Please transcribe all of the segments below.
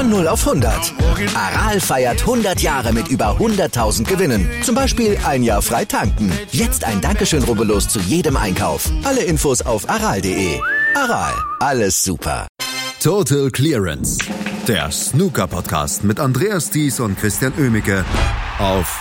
Von 0 auf 100. Aral feiert 100 Jahre mit über 100.000 Gewinnen. Zum Beispiel ein Jahr frei tanken. Jetzt ein Dankeschön, rubbellos zu jedem Einkauf. Alle Infos auf aral.de. Aral, alles super. Total Clearance. Der Snooker-Podcast mit Andreas Thies und Christian Oemicke auf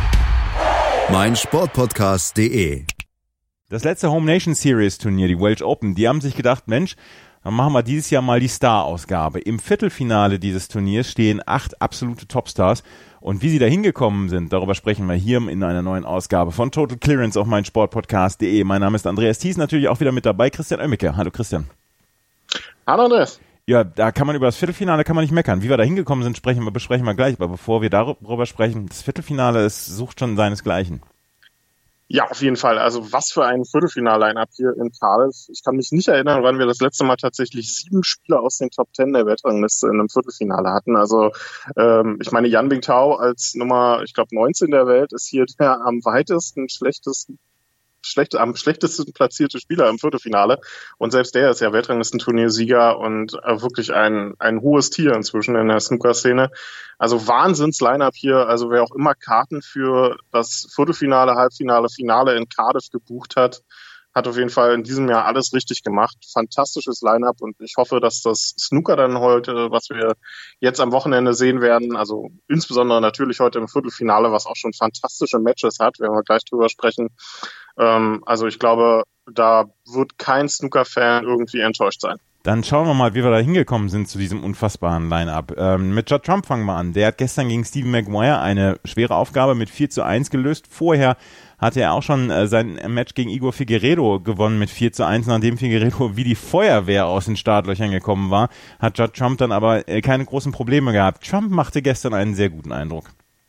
meinsportpodcast.de. Das letzte Home Nation Series Turnier, die Welsh Open, die haben sich gedacht, Mensch, dann machen wir dieses Jahr mal die Star-Ausgabe. Im Viertelfinale dieses Turniers stehen 8 absolute Topstars. Und wie sie da hingekommen sind, darüber sprechen wir hier in einer neuen Ausgabe von Total Clearance auf meinsportpodcast.de. Mein Name ist Andreas Thies, natürlich auch wieder mit dabei, Christian Oemicke. Hallo Christian. Hallo Andreas. Ja, da kann man über das Viertelfinale nicht meckern. Wie wir da hingekommen sind, besprechen wir gleich. Aber bevor wir darüber sprechen, das Viertelfinale, es sucht schon seinesgleichen. Ja, auf jeden Fall. Also was für ein Viertelfinal-Line-Up hier in Cardiff. Ich kann mich nicht erinnern, wann wir das letzte Mal tatsächlich 7 Spieler aus den Top 10 der Weltrangliste in einem Viertelfinale hatten. Also ich meine, Yan Bingtao als Nummer, ich glaube 19 der Welt ist hier der am schlechtesten platzierte Spieler im Viertelfinale. Und selbst der ist ja Weltranglistenturniersieger und wirklich ein hohes Tier inzwischen in der Snooker-Szene. Also Wahnsinns-Line-Up hier. Also wer auch immer Karten für das Viertelfinale, Halbfinale, Finale in Cardiff gebucht hat, hat auf jeden Fall in diesem Jahr alles richtig gemacht. Fantastisches Line-Up und ich hoffe, dass das Snooker dann heute, was wir jetzt am Wochenende sehen werden, also insbesondere natürlich heute im Viertelfinale, was auch schon fantastische Matches hat, werden wir gleich drüber sprechen. Also ich glaube, da wird kein Snooker-Fan irgendwie enttäuscht sein. Dann schauen wir mal, wie wir da hingekommen sind zu diesem unfassbaren Line-Up. Mit Judd Trump fangen wir an. Der hat gestern gegen Stephen Maguire eine schwere Aufgabe mit 4:1 gelöst. Vorher hatte er auch schon sein Match gegen Igor Figueiredo gewonnen mit 4:1. Nachdem Figueiredo wie die Feuerwehr aus den Startlöchern gekommen war, hat Judd Trump dann aber keine großen Probleme gehabt. Trump machte gestern einen sehr guten Eindruck.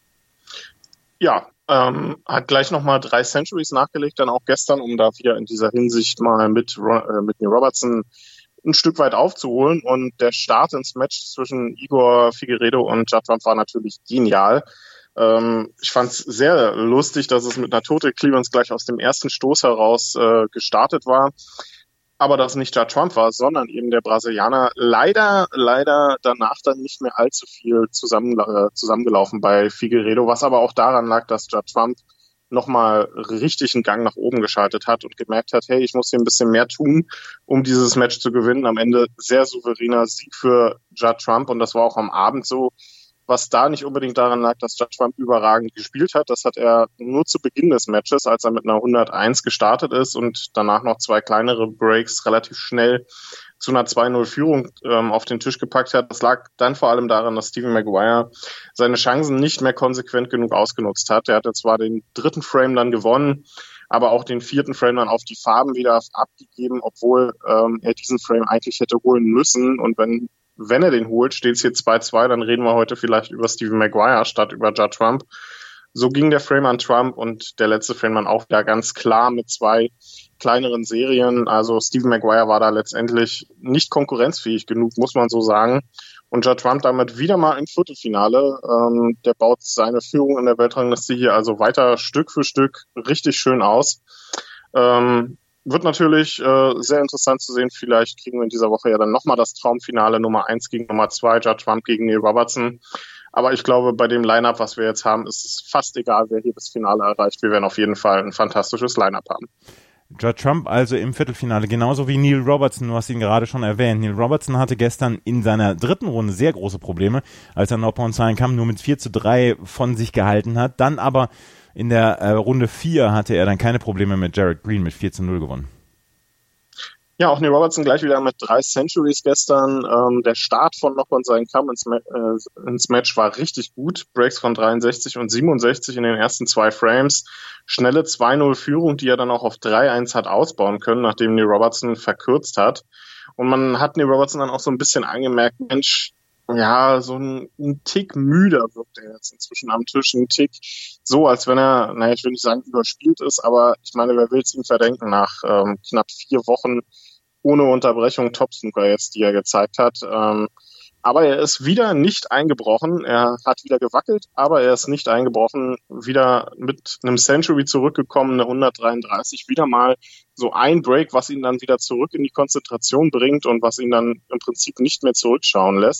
Ja, hat gleich nochmal 3 Centuries nachgelegt, dann auch gestern, um da wieder in dieser Hinsicht mal mit Neil Robertson ein Stück weit aufzuholen. Und der Start ins Match zwischen Igor Figueiredo und Judd Trump war natürlich genial. Ich fand es sehr lustig, dass es mit einer Total Clearance gleich aus dem ersten Stoß heraus gestartet war. Aber das nicht Judd Trump war, sondern eben der Brasilianer. Leider danach dann nicht mehr allzu viel zusammengelaufen bei Figueiredo, was aber auch daran lag, dass Judd Trump nochmal richtig einen Gang nach oben geschaltet hat und gemerkt hat, hey, ich muss hier ein bisschen mehr tun, um dieses Match zu gewinnen. Am Ende sehr souveräner Sieg für Judd Trump und das war auch am Abend so. Was da nicht unbedingt daran lag, dass Judd Trump überragend gespielt hat, das hat er nur zu Beginn des Matches, als er mit einer 101 gestartet ist und danach noch 2 kleinere Breaks relativ schnell zu einer 2-0-Führung auf den Tisch gepackt hat. Das lag dann vor allem daran, dass Stephen Maguire seine Chancen nicht mehr konsequent genug ausgenutzt hat. Er hatte zwar den 3. Frame dann gewonnen, aber auch den 4. Frame dann auf die Farben wieder abgegeben, obwohl er diesen Frame eigentlich hätte holen müssen. Und wenn er den holt, steht es hier 2-2, dann reden wir heute vielleicht über Stephen Maguire statt über Judd Trump. So ging der Frame an Trump und der letzte Frame dann auch wieder ganz klar mit 2 kleineren Serien. Also Stephen Maguire war da letztendlich nicht konkurrenzfähig genug, muss man so sagen. Und Judd Trump damit wieder mal im Viertelfinale. Der baut seine Führung in der Weltrangliste hier also weiter Stück für Stück richtig schön aus. Wird natürlich sehr interessant zu sehen. Vielleicht kriegen wir in dieser Woche ja dann nochmal das Traumfinale Nummer 1 gegen Nummer 2, Judd Trump gegen Neil Robertson. Aber ich glaube, bei dem Line-Up, was wir jetzt haben, ist es fast egal, wer hier das Finale erreicht. Wir werden auf jeden Fall ein fantastisches Line-Up haben. Judd Trump also im Viertelfinale, genauso wie Neil Robertson, du hast ihn gerade schon erwähnt. Neil Robertson hatte gestern in seiner 3. Runde sehr große Probleme, als er Noppon-Sein kam, nur mit 4:3 von sich gehalten hat. Dann aber in der Runde 4 hatte er dann keine Probleme mit Jared Green mit 4:0 gewonnen. Ja, auch Neil Robertson gleich wieder mit 3 Centuries gestern. Der Start von Noppon-Sein kam ins Match war richtig gut. Breaks von 63 und 67 in den ersten 2 Frames. Schnelle 2-0-Führung, die er dann auch auf 3-1 hat ausbauen können, nachdem Neil Robertson verkürzt hat. Und man hat Neil Robertson dann auch so ein bisschen angemerkt, Mensch, ja, so ein Tick müder wirkt er jetzt inzwischen am Tisch. Ein Tick so, als wenn er, ich will nicht sagen überspielt ist, aber ich meine, wer will es ihm verdenken nach knapp 4 Wochen ohne Unterbrechung Top-Snooker jetzt, die er gezeigt hat. Aber er ist wieder nicht eingebrochen. Er hat wieder gewackelt, aber er ist nicht eingebrochen. Wieder mit einem Century zurückgekommen, eine 133. Wieder mal so ein Break, was ihn dann wieder zurück in die Konzentration bringt und was ihn dann im Prinzip nicht mehr zurückschauen lässt.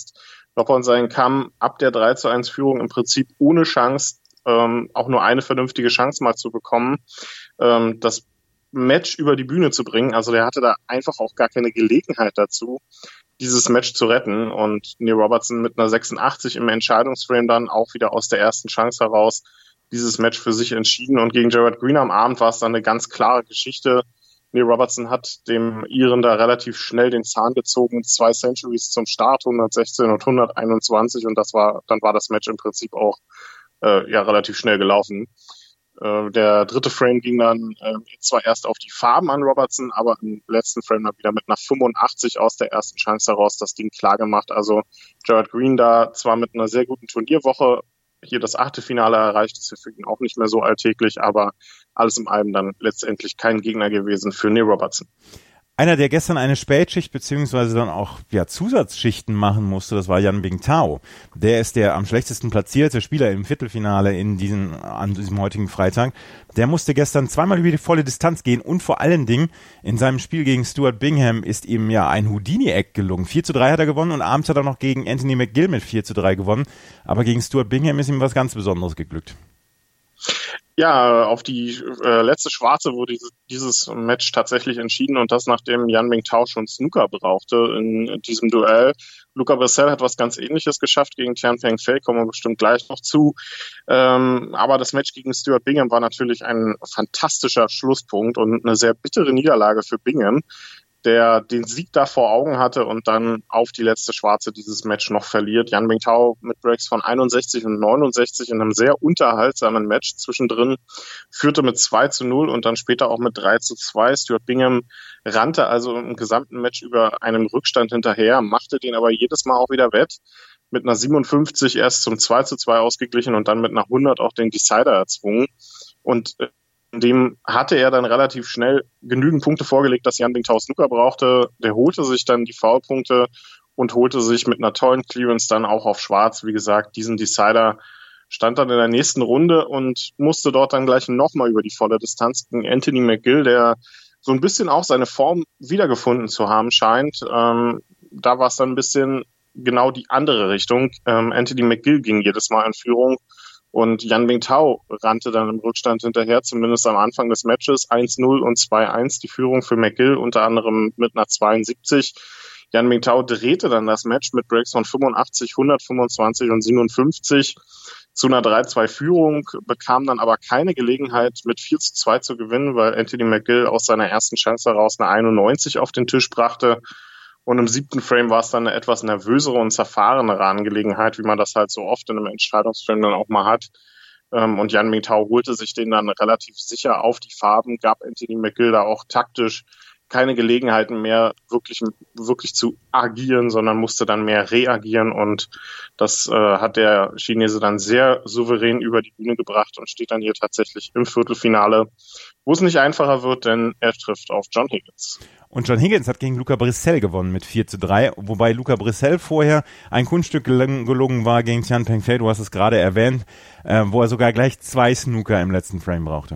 Robertson kam ab der 3:1 Führung im Prinzip ohne Chance, auch nur eine vernünftige Chance mal zu bekommen, das Match über die Bühne zu bringen. Also der hatte da einfach auch gar keine Gelegenheit dazu, dieses Match zu retten. Und Neil Robertson mit einer 86 im Entscheidungsframe dann auch wieder aus der ersten Chance heraus dieses Match für sich entschieden. Und gegen Gerald Green am Abend war es dann eine ganz klare Geschichte. Neil Robertson hat dem Iren da relativ schnell den Zahn gezogen. 2 Centuries zum Start, 116 und 121. Und dann war das Match im Prinzip auch relativ schnell gelaufen. Der dritte Frame ging dann zwar erst auf die Farben an Robertson, aber im letzten Frame dann wieder mit einer 85 aus der ersten Chance heraus das Ding klar gemacht. Also Gerald Green da zwar mit einer sehr guten Turnierwoche hier das Achtelfinale erreicht, ist ja für ihn auch nicht mehr so alltäglich, aber alles in allem dann letztendlich kein Gegner gewesen für Neil Robertson. Einer, der gestern eine Spätschicht beziehungsweise dann auch Zusatzschichten machen musste, das war Yan Bingtao. Der ist der am schlechtesten platzierte Spieler im Viertelfinale an diesem heutigen Freitag. Der musste gestern zweimal über die volle Distanz gehen und vor allen Dingen in seinem Spiel gegen Stuart Bingham ist ihm ja ein Houdini-Eck gelungen. 4:3 hat er gewonnen und abends hat er noch gegen Anthony McGill mit 4:3 gewonnen. Aber gegen Stuart Bingham ist ihm was ganz Besonderes geglückt. Ja, auf die letzte Schwarze wurde dieses Match tatsächlich entschieden und das, nachdem Yan Bingtao schon Snooker brauchte in diesem Duell. Luca Brissell hat was ganz Ähnliches geschafft gegen Tian Pengfei, kommen wir bestimmt gleich noch zu. Aber das Match gegen Stuart Bingham war natürlich ein fantastischer Schlusspunkt und eine sehr bittere Niederlage für Bingham, der den Sieg da vor Augen hatte und dann auf die letzte Schwarze dieses Match noch verliert. Yan Bingtao mit Breaks von 61 und 69 in einem sehr unterhaltsamen Match zwischendrin, führte mit 2:0 und dann später auch mit 3:2. Stuart Bingham rannte also im gesamten Match über einen Rückstand hinterher, machte den aber jedes Mal auch wieder wett. Mit einer 57 erst zum 2:2 ausgeglichen und dann mit einer 100 auch den Decider erzwungen. Und dem hatte er dann relativ schnell genügend Punkte vorgelegt, dass Yan Bingtao Snooker brauchte. Der holte sich dann die Foulpunkte und holte sich mit einer tollen Clearance dann auch auf Schwarz, wie gesagt, diesen Decider, stand dann in der nächsten Runde und musste dort dann gleich nochmal über die volle Distanz gegen Anthony McGill, der so ein bisschen auch seine Form wiedergefunden zu haben scheint. Da war es dann ein bisschen genau die andere Richtung. Anthony McGill ging jedes Mal in Führung. Und Yan Bingtao rannte dann im Rückstand hinterher, zumindest am Anfang des Matches. 1:0 und 2:1 die Führung für McGill, unter anderem mit einer 72. Yan Bingtao drehte dann das Match mit Breaks von 85, 125 und 57 zu einer 3:2 Führung, bekam dann aber keine Gelegenheit, mit 4:2 zu gewinnen, weil Anthony McGill aus seiner ersten Chance heraus eine 91 auf den Tisch brachte. Und im 7. Frame war es dann eine etwas nervösere und zerfahrenere Angelegenheit, wie man das halt so oft in einem Entscheidungsframe dann auch mal hat. Und Yan Bingtao holte sich den dann relativ sicher auf die Farben, gab Anthony McGill da auch taktisch keine Gelegenheiten mehr, wirklich zu agieren, sondern musste dann mehr reagieren. Und das hat der Chinese dann sehr souverän über die Bühne gebracht und steht dann hier tatsächlich im Viertelfinale, wo es nicht einfacher wird, denn er trifft auf John Higgins. Und John Higgins hat gegen Luca Brissell gewonnen mit 4:3, wobei Luca Brissell vorher ein Kunststück gelungen war gegen Tian Pengfei, du hast es gerade erwähnt, wo er sogar gleich 2 Snooker im letzten Frame brauchte.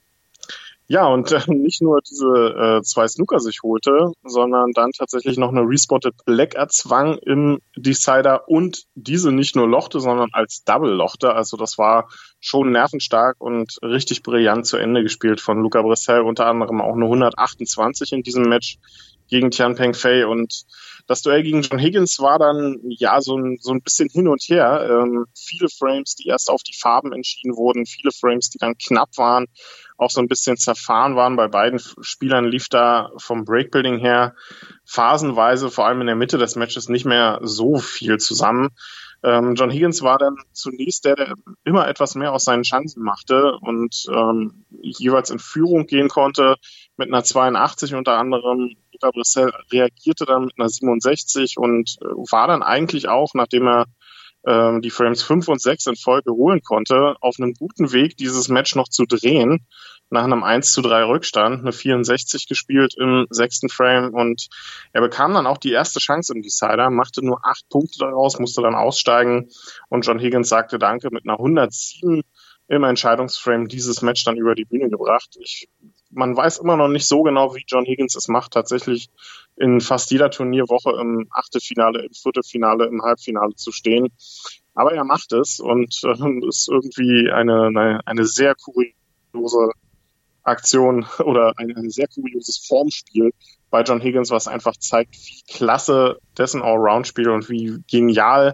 Ja, und nicht nur diese 2 Snooker sich holte, sondern dann tatsächlich noch eine Respotted Black erzwang im Decider und diese nicht nur lochte, sondern als Double lochte. Also das war schon nervenstark und richtig brillant zu Ende gespielt von Luca Brissell, unter anderem auch eine 128 in diesem Match gegen Tian Pengfei. Und das Duell gegen John Higgins war dann ja so ein bisschen hin und her. Viele Frames, die erst auf die Farben entschieden wurden, viele Frames, die dann knapp waren, auch so ein bisschen zerfahren waren. Bei beiden Spielern lief da vom Breakbuilding her phasenweise, vor allem in der Mitte des Matches, nicht mehr so viel zusammen. John Higgins war dann zunächst der immer etwas mehr aus seinen Chancen machte und jeweils in Führung gehen konnte mit einer 82 unter anderem. Luca Brissell reagierte dann mit einer 67 und war dann eigentlich auch, nachdem er die Frames 5 und 6 in Folge holen konnte, auf einem guten Weg, dieses Match noch zu drehen, nach einem 1:3 Rückstand, eine 64 gespielt im 6. Frame und er bekam dann auch die erste Chance im Decider, machte nur 8 Punkte daraus, musste dann aussteigen und John Higgins sagte Danke mit einer 107 im Entscheidungsframe dieses Match dann über die Bühne gebracht. Ich man weiß immer noch nicht so genau, wie John Higgins es macht, tatsächlich in fast jeder Turnierwoche im Achtelfinale, im Viertelfinale, im Halbfinale zu stehen. Aber er macht es und ist irgendwie eine sehr kuriose Aktion oder ein sehr kurioses Formspiel bei John Higgins, was einfach zeigt, wie klasse dessen Allround-Spiel und wie genial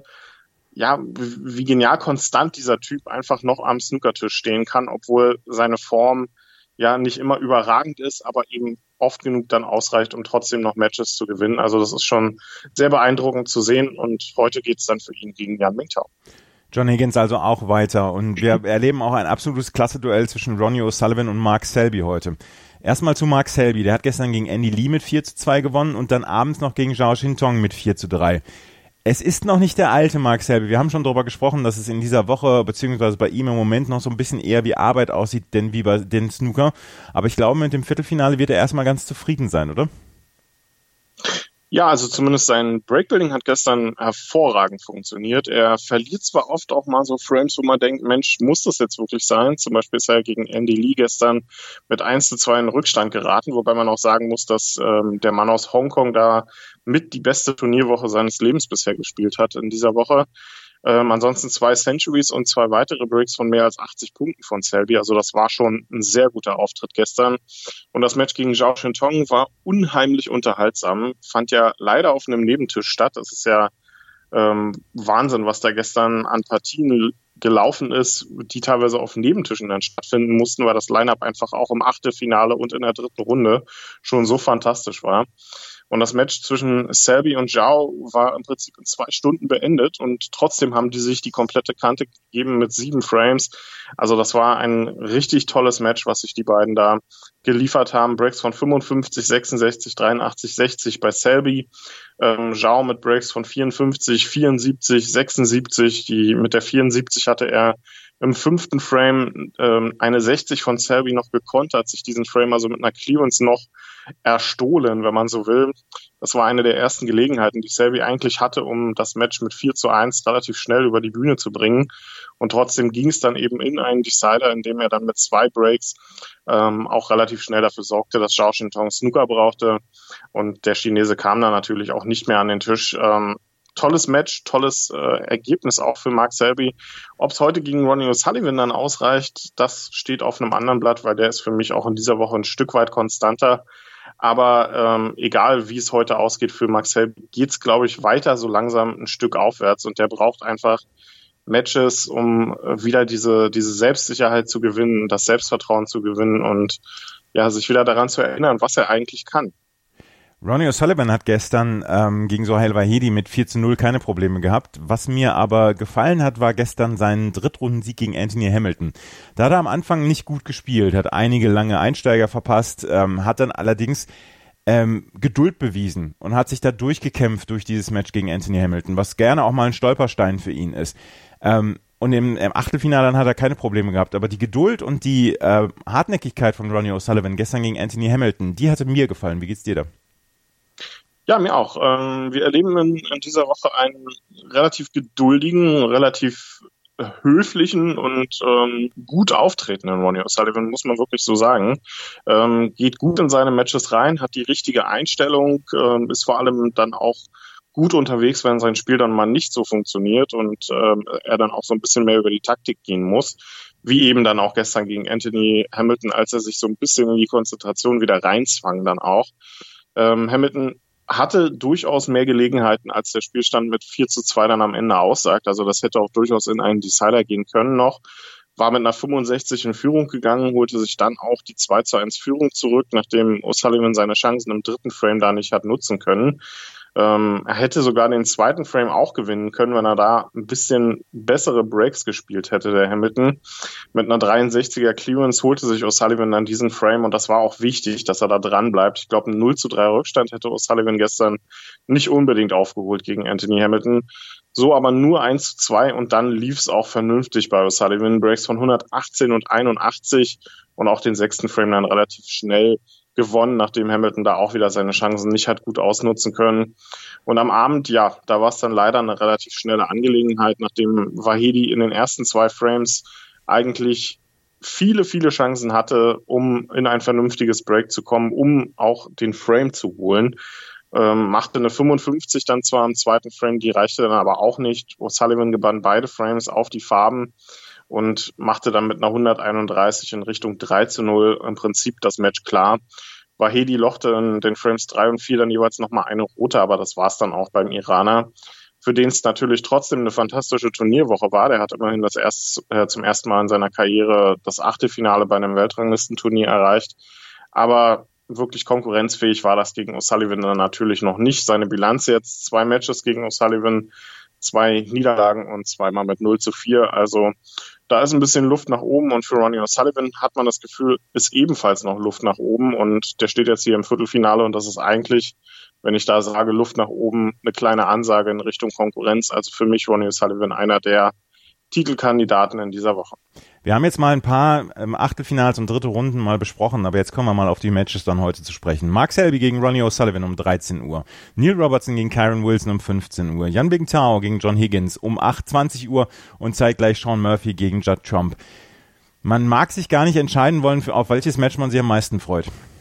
konstant dieser Typ einfach noch am Snookertisch stehen kann, obwohl seine Form ja nicht immer überragend ist, aber eben oft genug dann ausreicht, um trotzdem noch Matches zu gewinnen. Also das ist schon sehr beeindruckend zu sehen und heute geht es dann für ihn gegen Yan Mingtao. John Higgins also auch weiter und wir erleben auch ein absolutes Klasse-Duell zwischen Ronnie O'Sullivan und Mark Selby heute. Erstmal zu Mark Selby, der hat gestern gegen Andy Lee mit 4:2 gewonnen und dann abends noch gegen Zhao Xintong mit 4:3. Es ist noch nicht der alte Mark Selby. Wir haben schon darüber gesprochen, dass es in dieser Woche beziehungsweise bei ihm im Moment noch so ein bisschen eher wie Arbeit aussieht, denn wie bei den Snooker. Aber ich glaube, mit dem Viertelfinale wird er erstmal ganz zufrieden sein, oder? Ja, also zumindest sein Breakbuilding hat gestern hervorragend funktioniert. Er verliert zwar oft auch mal so Frames, wo man denkt, Mensch, muss das jetzt wirklich sein? Zum Beispiel ist er gegen Andy Lee gestern mit 1:2 in Rückstand geraten, wobei man auch sagen muss, dass der Mann aus Hongkong da mit die beste Turnierwoche seines Lebens bisher gespielt hat in dieser Woche. Ansonsten 2 Centuries und 2 weitere Breaks von mehr als 80 Punkten von Selby. Also das war schon ein sehr guter Auftritt gestern. Und das Match gegen Zhao Xintong war unheimlich unterhaltsam. Fand ja leider auf einem Nebentisch statt. Das ist ja Wahnsinn, was da gestern an Partien gelaufen ist, die teilweise auf Nebentischen dann stattfinden mussten, weil das Line-Up einfach auch im Achtelfinale und in der dritten Runde schon so fantastisch war. Und das Match zwischen Selby und Zhao war im Prinzip in 2 Stunden beendet und trotzdem haben die sich die komplette Kante gegeben mit 7 Frames. Also das war ein richtig tolles Match, was sich die beiden da geliefert haben. Breaks von 55, 66, 83, 60 bei Selby. Zhao mit Breaks von 54, 74, 76. Mit der 74 hatte er im 5. Frame eine 60 von Selby noch gekontert, sich diesen Frame also mit einer Clearance noch erstohlen, wenn man so will. Das war eine der ersten Gelegenheiten, die Selby eigentlich hatte, um das Match mit 4:1 relativ schnell über die Bühne zu bringen. Und trotzdem ging es dann eben in einen Decider, in dem er dann mit 2 Breaks auch relativ schnell dafür sorgte, dass Zhao Xintong Snooker brauchte. Und der Chinese kam dann natürlich auch nicht mehr an den Tisch. Tolles Match, tolles Ergebnis auch für Mark Selby. Ob es heute gegen Ronnie O'Sullivan dann ausreicht, das steht auf einem anderen Blatt, weil der ist für mich auch in dieser Woche ein Stück weit konstanter. Aber egal, wie es heute ausgeht für Mark Selby, geht es, glaube ich, weiter so langsam ein Stück aufwärts. Und der braucht einfach Matches, um wieder diese Selbstsicherheit zu gewinnen, das Selbstvertrauen zu gewinnen und ja, sich wieder daran zu erinnern, was er eigentlich kann. Ronnie O'Sullivan hat gestern gegen Sohail Vahedi mit 4:0 keine Probleme gehabt. Was mir aber gefallen hat, war gestern sein Drittrundensieg gegen Anthony Hamilton. Da hat er am Anfang nicht gut gespielt, hat einige lange Einsteiger verpasst, hat dann allerdings Geduld bewiesen und hat sich da durchgekämpft durch dieses Match gegen Anthony Hamilton, was gerne auch mal ein Stolperstein für ihn ist. Und im Achtelfinale dann hat er keine Probleme gehabt. Aber die Geduld und die Hartnäckigkeit von Ronnie O'Sullivan gestern gegen Anthony Hamilton, die hatte mir gefallen. Wie geht's dir da? Ja, mir auch. Wir erleben in dieser Woche einen relativ geduldigen, relativ höflichen und gut auftretenden Ronnie O'Sullivan, muss man wirklich so sagen. Geht gut in seine Matches rein, hat die richtige Einstellung, ist vor allem dann auch gut unterwegs, wenn sein Spiel dann mal nicht so funktioniert und er dann auch so ein bisschen mehr über die Taktik gehen muss. Wie eben dann auch gestern gegen Anthony Hamilton, als er sich so ein bisschen in die Konzentration wieder reinzwang dann auch. Hamilton hatte durchaus mehr Gelegenheiten, als der Spielstand mit 4:2 dann am Ende aussagt. Also das hätte auch durchaus in einen Decider gehen können noch. War mit einer 65 in Führung gegangen, holte sich dann auch die 2:1 Führung zurück, nachdem O'Sullivan seine Chancen im 3. Frame da nicht hat nutzen können. Er hätte sogar den 2. Frame auch gewinnen können, wenn er da ein bisschen bessere Breaks gespielt hätte, der Hamilton. Mit einer 63er Clearance holte sich O'Sullivan dann diesen Frame und das war auch wichtig, dass er da dran bleibt. Ich glaube, ein 0:3 Rückstand hätte O'Sullivan gestern nicht unbedingt aufgeholt gegen Anthony Hamilton. So aber nur 1:2 und dann lief es auch vernünftig bei O'Sullivan. Breaks von 118 und 81 und auch den 6. Frame dann relativ schnell gewonnen, nachdem Hamilton da auch wieder seine Chancen nicht hat gut ausnutzen können. Und am Abend, ja, da war es dann leider eine relativ schnelle Angelegenheit, nachdem Vahedi in den ersten 2 Frames eigentlich viele, viele Chancen hatte, um in ein vernünftiges Break zu kommen, um auch den Frame zu holen. Machte eine 55 dann zwar im zweiten Frame, die reichte dann aber auch nicht. O'Sullivan gewann beide Frames auf die Farben und machte dann mit einer 131 in Richtung 3-0 im Prinzip das Match klar. Vahedi lochte in den Frames 3 und 4 dann jeweils nochmal eine rote, aber das war's dann auch beim Iraner, für den es natürlich trotzdem eine fantastische Turnierwoche war. Der hat immerhin zum ersten Mal in seiner Karriere das Achtelfinale bei einem Weltranglistenturnier erreicht. Aber wirklich konkurrenzfähig war das gegen O'Sullivan dann natürlich noch nicht. Seine Bilanz jetzt 2 Matches gegen O'Sullivan, 2 Niederlagen und 2-mal mit 0-4. Also da ist ein bisschen Luft nach oben und für Ronnie O'Sullivan hat man das Gefühl, ist ebenfalls noch Luft nach oben und der steht jetzt hier im Viertelfinale und das ist eigentlich, wenn ich da sage Luft nach oben, eine kleine Ansage in Richtung Konkurrenz. Also für mich Ronnie O'Sullivan einer der Titelkandidaten in dieser Woche. Wir haben jetzt mal ein paar Achtelfinals und dritte Runden mal besprochen, aber jetzt kommen wir mal auf die Matches dann heute zu sprechen. Mark Selby gegen Ronnie O'Sullivan um 13 Uhr. Neil Robertson gegen Kyron Wilson um 15 Uhr. Yan Bingtao gegen John Higgins um 20 Uhr und zeitgleich Sean Murphy gegen Judd Trump. Man mag sich gar nicht entscheiden wollen, auf welches Match man sich am meisten freut.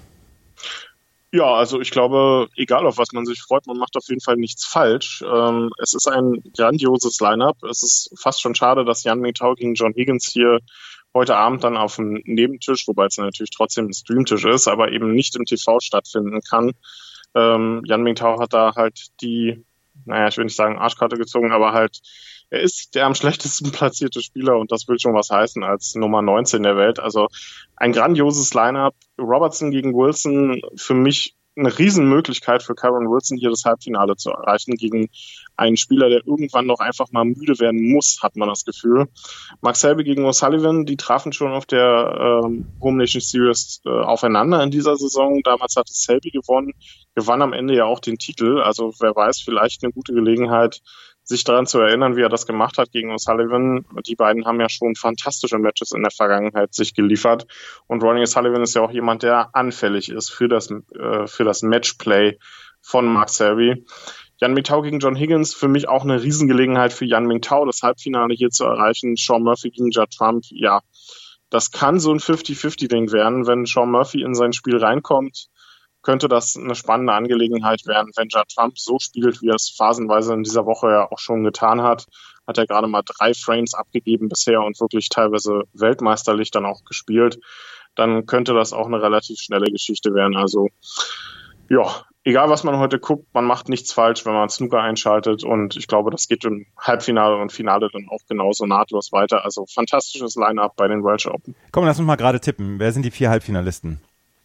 Ja, also ich glaube, egal auf was man sich freut, man macht auf jeden Fall nichts falsch. Es ist ein grandioses Line-Up. Es ist fast schon schade, dass Yan Bingtao gegen John Higgins hier heute Abend dann auf dem Nebentisch, wobei es natürlich trotzdem ein Streamtisch ist, aber eben nicht im TV stattfinden kann. Yan Bingtao hat da halt die, ich will nicht sagen Arschkarte gezogen, aber halt er ist der am schlechtesten platzierte Spieler und das will schon was heißen als Nummer 19 der Welt. Also ein grandioses Line-Up. Robertson gegen Wilson, für mich eine Riesenmöglichkeit für Kyron Wilson, hier das Halbfinale zu erreichen gegen einen Spieler, der irgendwann noch einfach mal müde werden muss, hat man das Gefühl. Mark Selby gegen O'Sullivan, die trafen schon auf der Home Nation Series aufeinander in dieser Saison. Damals hatte Selby gewonnen, gewann am Ende ja auch den Titel. Also wer weiß, vielleicht eine gute Gelegenheit, sich daran zu erinnern, wie er das gemacht hat gegen O'Sullivan. Die beiden haben ja schon fantastische Matches in der Vergangenheit sich geliefert. Und Ronnie O'Sullivan ist ja auch jemand, der anfällig ist für das Matchplay von Mark Selby. Yan Bingtao gegen John Higgins, für mich auch eine Riesengelegenheit für Yan Bingtao, das Halbfinale hier zu erreichen. Sean Murphy gegen Judd Trump, ja, das kann so ein 50-50-Ding werden. Wenn Sean Murphy in sein Spiel reinkommt, könnte das eine spannende Angelegenheit werden. Wenn Judd Trump so spielt, wie er es phasenweise in dieser Woche ja auch schon getan hat, hat er gerade mal 3 Frames abgegeben bisher und wirklich teilweise weltmeisterlich dann auch gespielt, dann könnte das auch eine relativ schnelle Geschichte werden. Also ja, egal was man heute guckt, man macht nichts falsch, wenn man Snooker einschaltet und ich glaube, das geht im Halbfinale und Finale dann auch genauso nahtlos weiter. Also fantastisches Line-Up bei den Welsh Open. Komm, lass uns mal gerade tippen. Wer sind die 4 Halbfinalisten?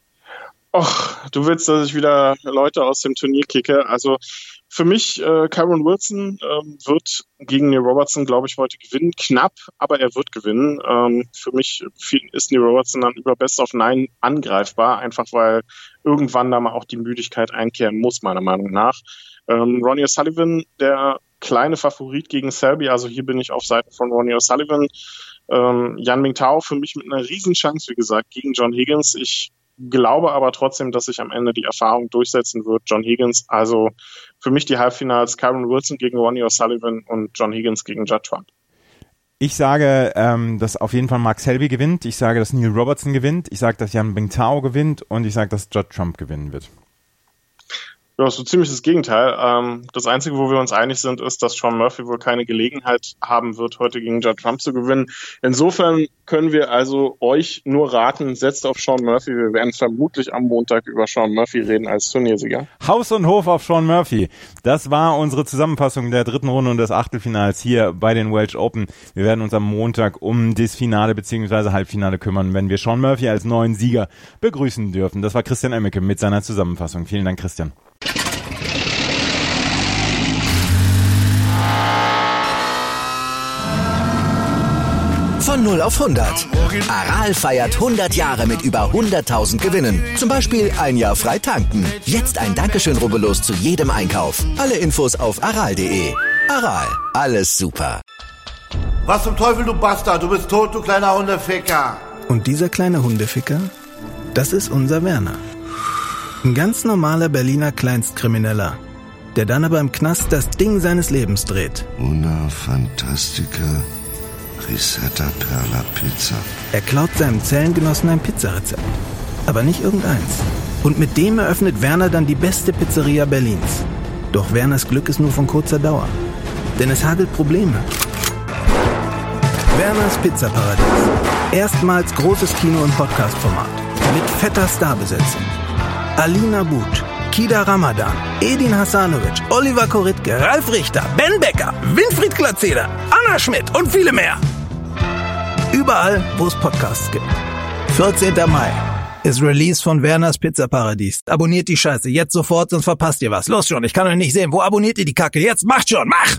Och, du willst, dass ich wieder Leute aus dem Turnier kicke. Also für mich, Kyron Wilson wird gegen Neil Robertson, glaube ich, heute gewinnen. Knapp, aber er wird gewinnen. Für mich ist Neil Robertson dann über Best of 9 angreifbar, einfach weil irgendwann da mal auch die Müdigkeit einkehren muss, meiner Meinung nach. Ronnie O'Sullivan, der kleine Favorit gegen Selby, also hier bin ich auf Seiten von Ronnie O'Sullivan. Yan Bingtao für mich mit einer Riesenchance, wie gesagt, gegen John Higgins. Ich glaube aber trotzdem, dass sich am Ende die Erfahrung durchsetzen wird. John Higgins, also für mich die Halbfinals Kyron Wilson gegen Ronnie O'Sullivan und John Higgins gegen Judd Trump. Ich sage, dass auf jeden Fall Mark Selby gewinnt. Ich sage, dass Neil Robertson gewinnt. Ich sage, dass Yan Bingtao gewinnt und ich sage, dass Judd Trump gewinnen wird. Ja, so ziemlich das Gegenteil. Das Einzige, wo wir uns einig sind, ist, dass Sean Murphy wohl keine Gelegenheit haben wird, heute gegen Judd Trump zu gewinnen. Insofern können wir also euch nur raten, setzt auf Sean Murphy. Wir werden vermutlich am Montag über Sean Murphy reden als Turniersieger. Haus und Hof auf Sean Murphy. Das war unsere Zusammenfassung der dritten Runde und des Achtelfinals hier bei den Welsh Open. Wir werden uns am Montag um das Finale bzw. Halbfinale kümmern, wenn wir Sean Murphy als neuen Sieger begrüßen dürfen. Das war Christian Emmeke mit seiner Zusammenfassung. Vielen Dank, Christian. Von 0 auf 100. Aral feiert 100 Jahre mit über 100.000 Gewinnen. Zum Beispiel ein Jahr frei tanken. Jetzt ein Dankeschön, rubbellos zu jedem Einkauf. Alle Infos auf aral.de. Aral, alles super. Was zum Teufel, du Bastard? Du bist tot, du kleiner Hundeficker. Und dieser kleine Hundeficker, das ist unser Werner. Ein ganz normaler Berliner Kleinstkrimineller, der dann aber im Knast das Ding seines Lebens dreht. Una Fantastica. Risetta Perla Pizza. Er klaut seinem Zellengenossen ein Pizzarezept. Aber nicht irgendeins. Und mit dem eröffnet Werner dann die beste Pizzeria Berlins. Doch Werners Glück ist nur von kurzer Dauer. Denn es hagelt Probleme. Werners Pizzaparadies. Erstmals großes Kino- und Podcast-Format. Mit fetter Starbesetzung. Alina But, Kida Ramadan, Edin Hasanovic, Oliver Koritke, Ralf Richter, Ben Becker, Winfried Glatzeder, Anna Schmidt und viele mehr. Überall, wo es Podcasts gibt. 14. Mai ist Release von Werners Pizzaparadies. Abonniert die Scheiße jetzt sofort, sonst verpasst ihr was. Los schon, ich kann euch nicht sehen. Wo abonniert ihr die Kacke? Jetzt macht schon, mach!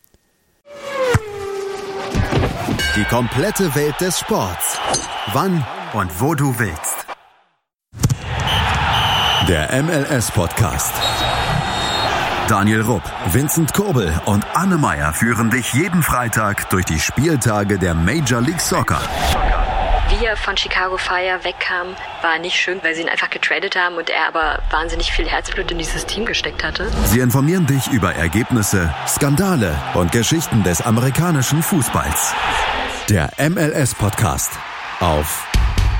Die komplette Welt des Sports. Wann und wo du willst. Der MLS-Podcast. Daniel Rupp, Vincent Kurbel und Anne Meyer führen dich jeden Freitag durch die Spieltage der Major League Soccer. Wie er von Chicago Fire wegkam, war nicht schön, weil sie ihn einfach getradet haben und er aber wahnsinnig viel Herzblut in dieses Team gesteckt hatte. Sie informieren dich über Ergebnisse, Skandale und Geschichten des amerikanischen Fußballs. Der MLS-Podcast auf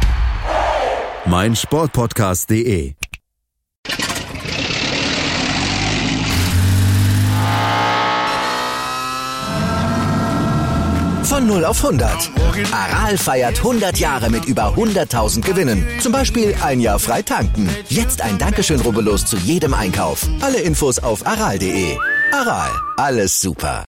meinsportpodcast.de. Von 0 auf 100. Aral feiert 100 Jahre mit über 100.000 Gewinnen. Zum Beispiel ein Jahr frei tanken. Jetzt ein Dankeschön, rubbellos zu jedem Einkauf. Alle Infos auf aral.de. Aral, alles super.